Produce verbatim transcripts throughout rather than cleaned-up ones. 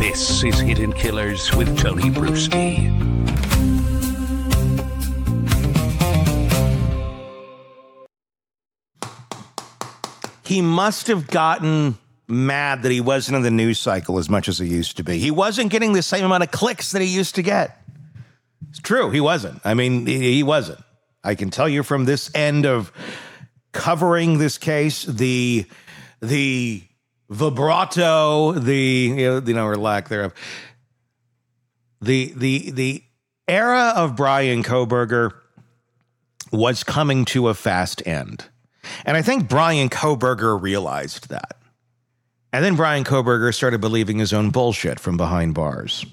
This is Hidden Killers with Tony Bruschi. He must have gotten mad that he wasn't in the news cycle as much as he used to be. He wasn't getting the same amount of clicks that he used to get. It's true, he wasn't. I mean, he wasn't. I can tell you from this end of covering this case, the the vibrato, the you know, you know or lack thereof, the the the era of Bryan Kohberger was coming to a fast end. And I think Bryan Kohberger realized that. And then Bryan Kohberger started believing his own bullshit from behind bars.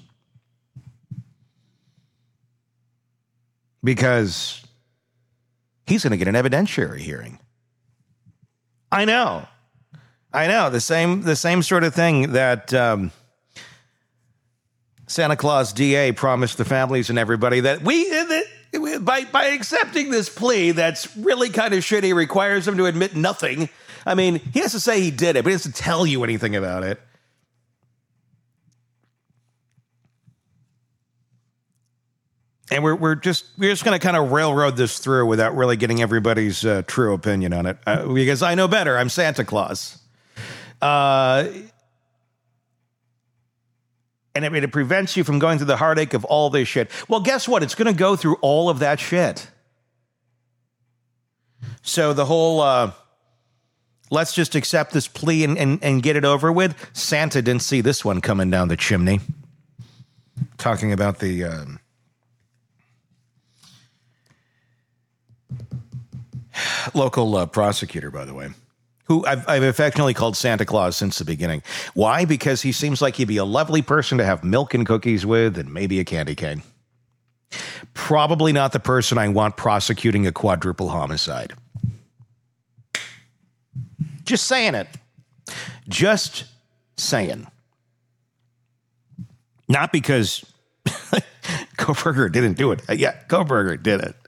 Because he's going to get an evidentiary hearing. I know. I know. The same the same sort of thing that um, Santa Claus D A promised the families and everybody that we... That, By by accepting this plea that's really kind of shitty, requires him to admit nothing. I mean, he has to say he did it, but he has to tell you anything about it. And we're we're just we're just going to kind of railroad this through without really getting everybody's uh, true opinion on it, uh, because I know better. I'm Santa Claus. Uh, And it, it prevents you from going through the heartache of all this shit. Well, guess what? It's going to go through all of that shit. So the whole, uh, let's just accept this plea and, and, and get it over with. Santa didn't see this one coming down the chimney. Talking about the... Um, local uh, prosecutor, by the way. Who I've, I've affectionately called Santa Claus since the beginning. Why? Because he seems like he'd be a lovely person to have milk and cookies with and maybe a candy cane. Probably not the person I want prosecuting a quadruple homicide. Just saying it. Just saying. Not because Kohberger didn't do it. Yeah, Kohberger did it.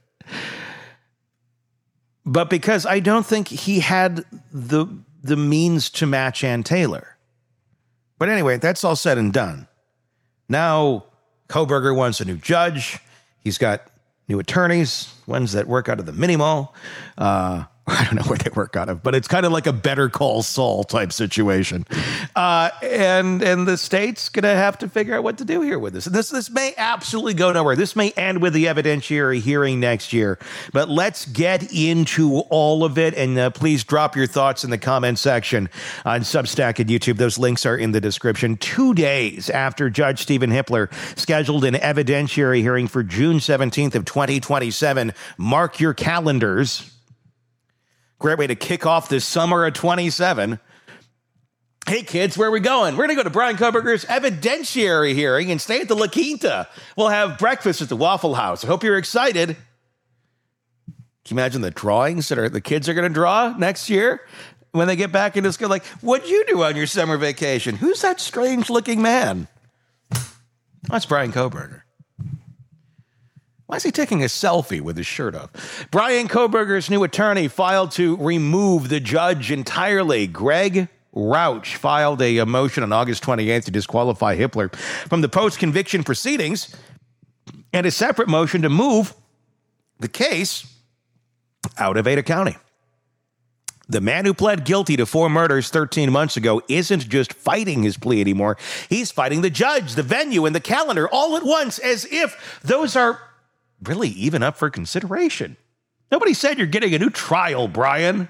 But because I don't think he had the the means to match Ann Taylor. But anyway, that's all said and done. Now, Kohberger wants a new judge. He's got new attorneys, ones that work out of the mini mall. Uh, I don't know where they work out of, but it's kind of like a Better Call Saul type situation. Uh, and and the state's going to have to figure out what to do here with this. And this this may absolutely go nowhere. This may end with the evidentiary hearing next year. But let's get into all of it. And uh, please drop your thoughts in the comment section on Substack and YouTube. Those links are in the description. Two days after Judge Stephen Hippler scheduled an evidentiary hearing for June seventeenth of twenty twenty-seven. Mark your calendars. Great way to kick off this summer of twenty-seven. Hey, kids, where are we going? We're going to go to Bryan Kohberger's evidentiary hearing and stay at the La Quinta. We'll have breakfast at the Waffle House. I hope you're excited. Can you imagine the drawings that are, the kids are going to draw next year when they get back into school? Like, what'd you do on your summer vacation? Who's that strange-looking man? That's Bryan Kohberger. Why is he taking a selfie with his shirt off? Bryan Kohberger's new attorney filed to remove the judge entirely. Greg Rauch filed a, a motion on August twenty-eighth to disqualify Hippler from the post-conviction proceedings and a separate motion to move the case out of Ada County. The man who pled guilty to four murders thirteen months ago isn't just fighting his plea anymore. He's fighting the judge, the venue, and the calendar all at once, as if those are really even up for consideration. Nobody said you're getting a new trial, Bryan.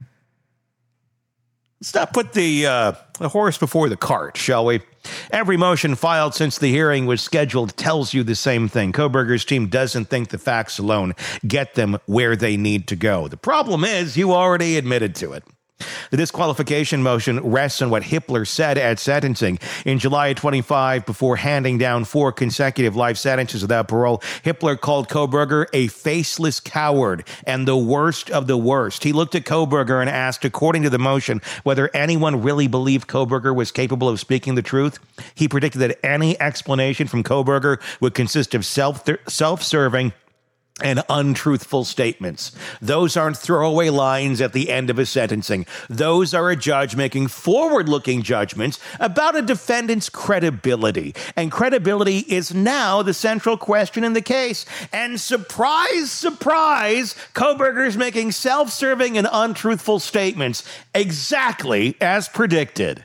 Let's not put the, uh, the horse before the cart, shall we? Every motion filed since the hearing was scheduled tells you the same thing. Kohberger's team doesn't think the facts alone get them where they need to go. The problem is you already admitted to it. The disqualification motion rests on what Hippler said at sentencing. In July of twenty-five, before handing down four consecutive life sentences without parole, Hippler called Kohberger a faceless coward and the worst of the worst. He looked at Kohberger and asked, according to the motion, whether anyone really believed Kohberger was capable of speaking the truth. He predicted that any explanation from Kohberger would consist of self self-serving and untruthful statements. Those aren't throwaway lines at the end of a sentencing. Those are a judge making forward-looking judgments about a defendant's credibility. And credibility is now the central question in the case. And surprise, surprise, Kohberger's making self-serving and untruthful statements exactly as predicted.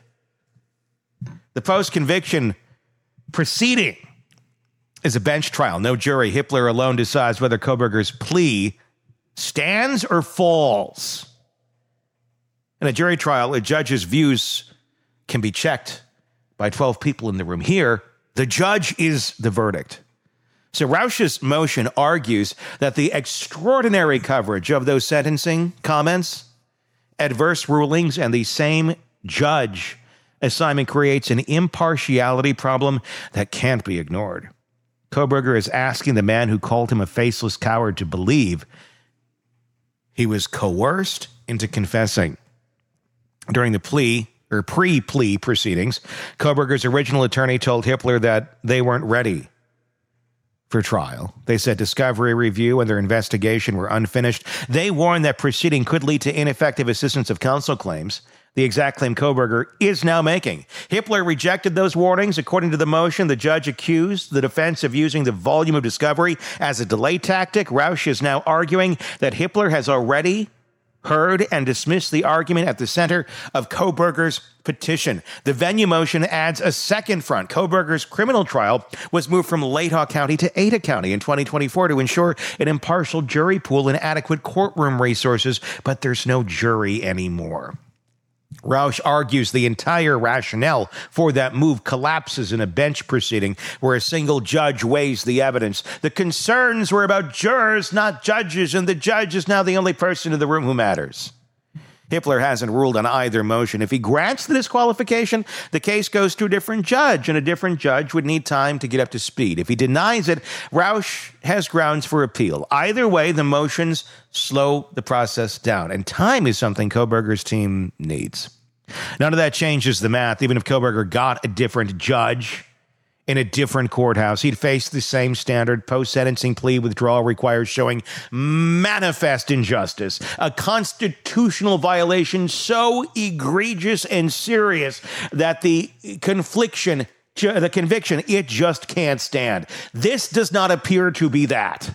The post-conviction proceeding is a bench trial. No jury. Hippler alone decides whether Kohberger's plea stands or falls. In a jury trial, a judge's views can be checked by twelve people in the room. Here, the judge is the verdict. So Rausch's motion argues that the extraordinary coverage of those sentencing comments, adverse rulings, and the same judge assignment creates an impartiality problem that can't be ignored. Kohberger is asking the man who called him a faceless coward to believe he was coerced into confessing. During the plea, or pre-plea proceedings, Kohberger's original attorney told Hippler that they weren't ready for trial. They said discovery review and their investigation were unfinished. They warned that proceeding could lead to ineffective assistance of counsel claims, the exact claim Kohberger is now making. Hippler rejected those warnings. According to the motion, the judge accused the defense of using the volume of discovery as a delay tactic. Rausch is now arguing that Hippler has already heard and dismissed the argument at the center of Kohberger's petition. The venue motion adds a second front. Kohberger's criminal trial was moved from Latah County to Ada County in twenty twenty-four to ensure an impartial jury pool and adequate courtroom resources, but there's no jury anymore. Rausch argues the entire rationale for that move collapses in a bench proceeding where a single judge weighs the evidence. The concerns were about jurors, not judges, and the judge is now the only person in the room who matters. Hippler hasn't ruled on either motion. If he grants the disqualification, the case goes to a different judge, and a different judge would need time to get up to speed. If he denies it, Rausch has grounds for appeal. Either way, the motions slow the process down, and time is something Kohberger's team needs. None of that changes the math. Even if Kohberger got a different judge in a different courthouse, he'd face the same standard. Post-sentencing plea withdrawal requires showing manifest injustice, a constitutional violation so egregious and serious that the confliction, the conviction, it just can't stand. This does not appear to be that.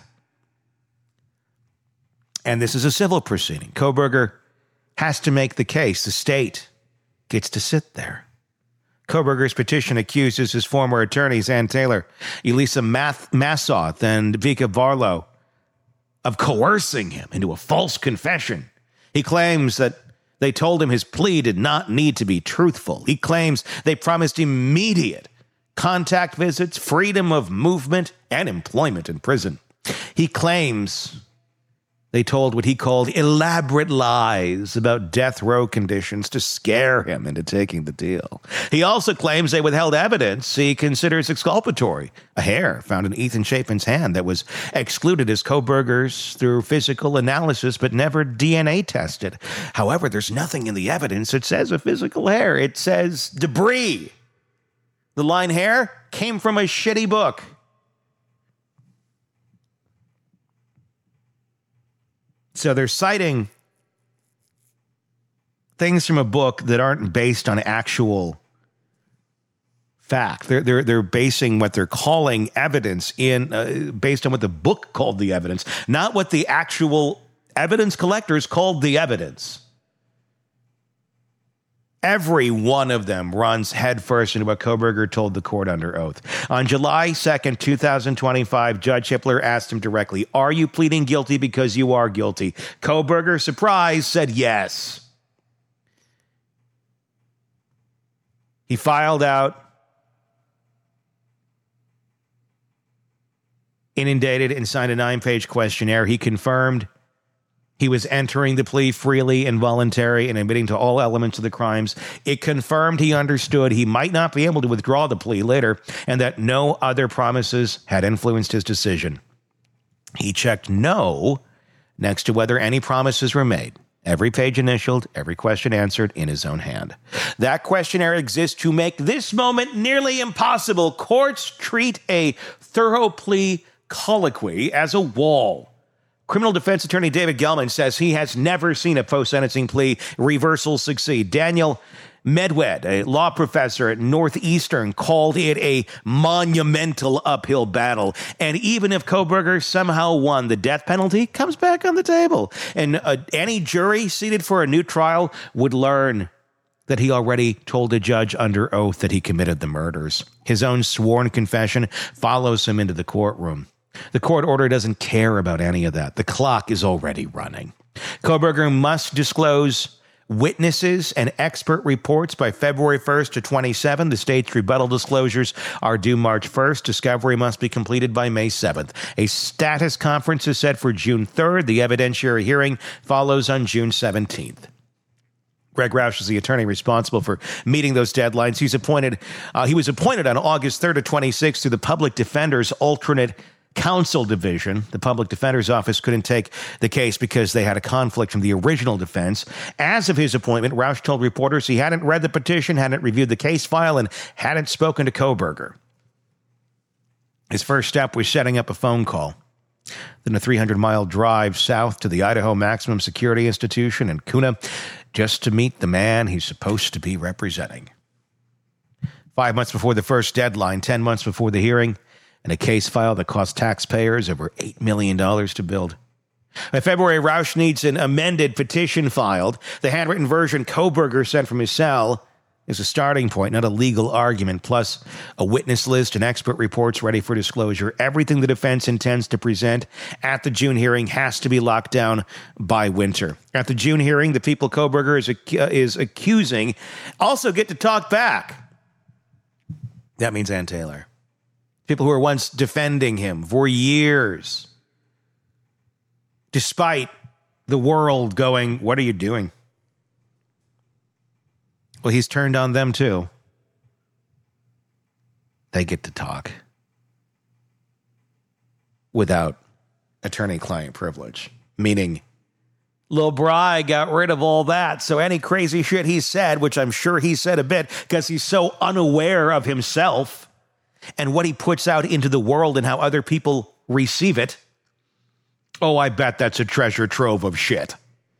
And this is a civil proceeding. Kohberger has to make the case. The state gets to sit there. Kohberger's petition accuses his former attorneys, Ann Taylor, Elisa Math- Massoth, and Vika Varlow of coercing him into a false confession. He claims that they told him his plea did not need to be truthful. He claims they promised immediate contact visits, freedom of movement, and employment in prison. He claims they told what he called elaborate lies about death row conditions to scare him into taking the deal. He also claims they withheld evidence he considers exculpatory. A hair found in Ethan Chapin's hand that was excluded as Kohberger's through physical analysis but never D N A tested. However, there's nothing in the evidence that says a physical hair. It says debris. The line hair came from a shitty book. So they're citing things from a book that aren't based on actual fact. They're they're they're basing what they're calling evidence in uh, based on what the book called the evidence, not what the actual evidence collectors called the evidence. Every one of them runs headfirst into what Kohberger told the court under oath. On July second, twenty twenty-five, Judge Hippler asked him directly, "Are you pleading guilty because you are guilty?" Kohberger, surprised, said yes. He filed out inundated and signed a nine-page questionnaire. He confirmed he was entering the plea freely and voluntary and admitting to all elements of the crimes. It confirmed he understood he might not be able to withdraw the plea later and that no other promises had influenced his decision. He checked no next to whether any promises were made. Every page initialed, every question answered in his own hand. That questionnaire exists to make this moment nearly impossible. Courts treat a thorough plea colloquy as a wall. Criminal defense attorney David Gelman says he has never seen a post-sentencing plea reversal succeed. Daniel Medwed, a law professor at Northeastern, called it a monumental uphill battle. And even if Kohberger somehow won, the death penalty comes back on the table. And uh, any jury seated for a new trial would learn that he already told a judge under oath that he committed the murders. His own sworn confession follows him into the courtroom. The court order doesn't care about any of that. The clock is already running. Kohberger must disclose witnesses and expert reports by February first to twenty-seven. The state's rebuttal disclosures are due March first. Discovery must be completed by May seventh. A status conference is set for June third. The evidentiary hearing follows on June seventeenth. Greg Rausch is the attorney responsible for meeting those deadlines. He's appointed. Uh, he was appointed on August third to twenty-sixth to the Public Defender's alternate counsel division. The public defender's office couldn't take the case because they had a conflict from the original defense. As of his appointment, Rausch told reporters he hadn't read the petition, hadn't reviewed the case file, and hadn't spoken to Kohberger. His first step was setting up a phone call. Then a three hundred mile drive south to the Idaho Maximum Security Institution in Kuna just to meet the man he's supposed to be representing. Five months before the first deadline, ten months before the hearing, and a case file that cost taxpayers over eight million dollars to build. By February, Rausch needs an amended petition filed. The handwritten version Kohberger sent from his cell is a starting point, not a legal argument, plus a witness list and expert reports ready for disclosure. Everything the defense intends to present at the June hearing has to be locked down by winter. At the June hearing, the people Kohberger is, ac- is accusing also get to talk back. That means Ann Taylor. People who were once defending him for years, despite the world going, what are you doing? Well, he's turned on them too. They get to talk without attorney-client privilege, meaning Lil Bry got rid of all that, so any crazy shit he said, which I'm sure he said a bit because he's so unaware of himself and what he puts out into the world and how other people receive it. Oh, I bet that's a treasure trove of shit.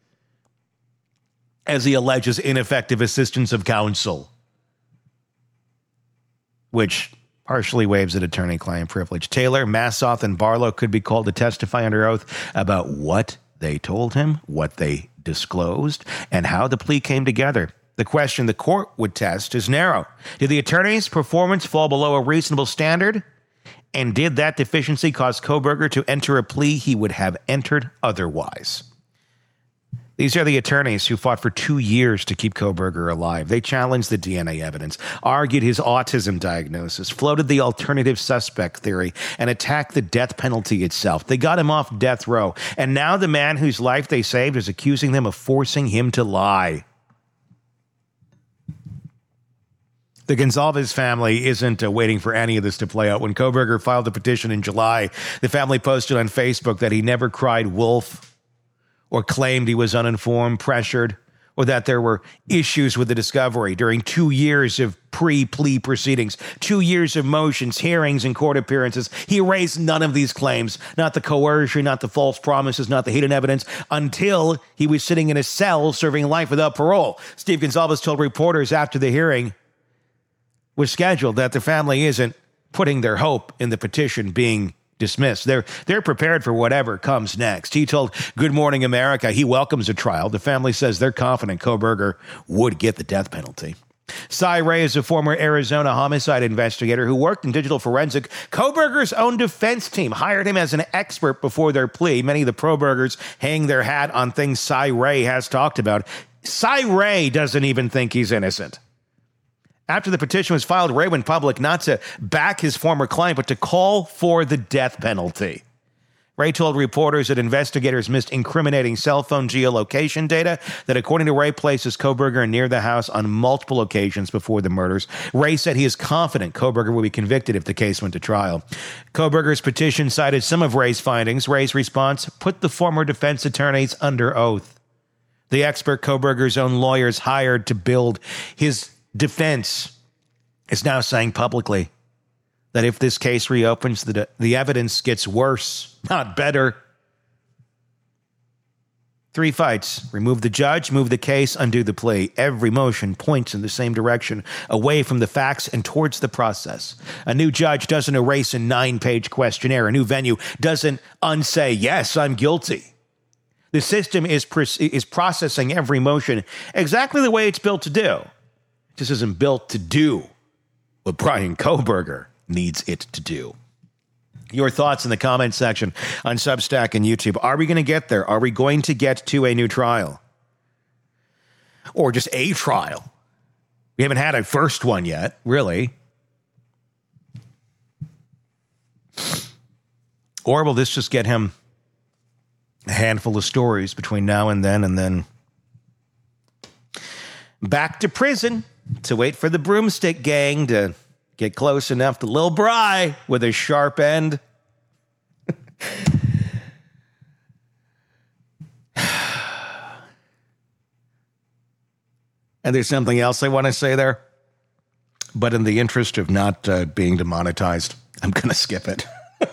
As he alleges ineffective assistance of counsel, which partially waives at attorney-client privilege. Taylor, Massoth, and Barlow could be called to testify under oath about what they told him, what they disclosed, and how the plea came together. The question the court would test is narrow. Did the attorney's performance fall below a reasonable standard? And did that deficiency cause Kohberger to enter a plea he would have entered otherwise? These are the attorneys who fought for two years to keep Kohberger alive. They challenged the D N A evidence, argued his autism diagnosis, floated the alternative suspect theory, and attacked the death penalty itself. They got him off death row. And now the man whose life they saved is accusing them of forcing him to lie. The Gonzalez family isn't uh, waiting for any of this to play out. When Kohberger filed the petition in July, the family posted on Facebook that he never cried wolf or claimed he was uninformed, pressured, or that there were issues with the discovery during two years of pre-plea proceedings, two years of motions, hearings, and court appearances. He raised none of these claims, not the coercion, not the false promises, not the hidden evidence, until he was sitting in a cell serving life without parole. Steve Gonzalez told reporters after the hearing was scheduled that the family isn't putting their hope in the petition being dismissed. They're they're prepared for whatever comes next. He told Good Morning America he welcomes a trial. The family says they're confident Kohberger would get the death penalty. Cy Ray is a former Arizona homicide investigator who worked in digital forensic. Kohberger's own defense team hired him as an expert before their plea. Many of the Probergers hang their hat on things Cy Ray has talked about. Cy Ray doesn't even think he's innocent. After the petition was filed, Ray went public not to back his former client, but to call for the death penalty. Ray told reporters that investigators missed incriminating cell phone geolocation data that, according to Ray, places Kohberger near the house on multiple occasions before the murders. Ray said he is confident Kohberger will be convicted if the case went to trial. Kohberger's petition cited some of Ray's findings. Ray's response put the former defense attorneys under oath. The expert Kohberger's own lawyers hired to build his defense is now saying publicly that if this case reopens, the, the evidence gets worse, not better. Three fights. Remove the judge, move the case, undo the plea. Every motion points in the same direction, away from the facts and towards the process. A new judge doesn't erase a nine-page questionnaire. A new venue doesn't unsay, yes, I'm guilty. The system is, is processing every motion exactly the way it's built to do. It just isn't built to do what Bryan Kohberger needs it to do. Your thoughts in the comment section on Substack and YouTube. Are we going to get there? Are we going to get to a new trial? Or just a trial? We haven't had a first one yet, really. Or will this just get him a handful of stories between now and then, and then back to prison to wait for the broomstick gang to get close enough to Lil Bry with a sharp end. And there's something else I want to say there, but in the interest of not uh, being demonetized, I'm going to skip it.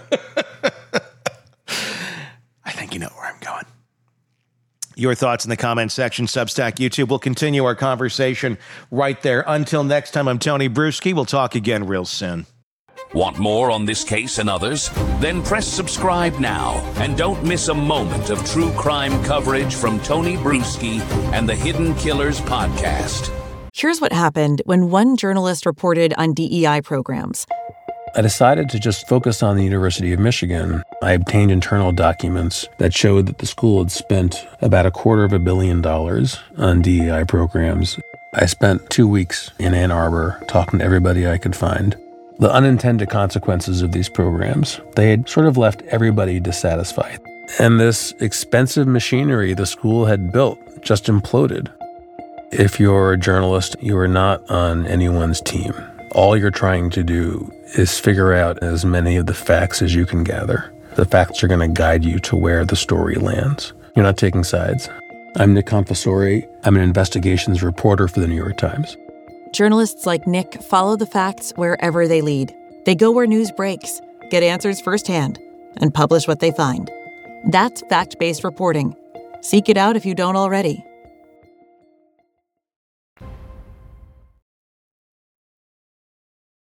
I think you know where I'm going. Your thoughts in the comment section, Substack, YouTube. We'll continue our conversation right there. Until next time, I'm Tony Bruschi. We'll talk again real soon. Want more on this case and others? Then press subscribe now and don't miss a moment of true crime coverage from Tony Bruschi and the Hidden Killers podcast. Here's what happened when one journalist reported on D E I programs. I decided to just focus on the University of Michigan. I obtained internal documents that showed that the school had spent about a quarter of a billion dollars on D E I programs. I spent two weeks in Ann Arbor talking to everybody I could find. The unintended consequences of these programs, they had sort of left everybody dissatisfied. And this expensive machinery the school had built just imploded. If you're a journalist, you are not on anyone's team. All you're trying to do is figure out as many of the facts as you can gather. The facts are going to guide you to where the story lands. You're not taking sides. I'm Nick Confessore. I'm an investigations reporter for the New York Times. Journalists like Nick follow the facts wherever they lead. They go where news breaks, get answers firsthand, and publish what they find. That's fact-based reporting. Seek it out if you don't already.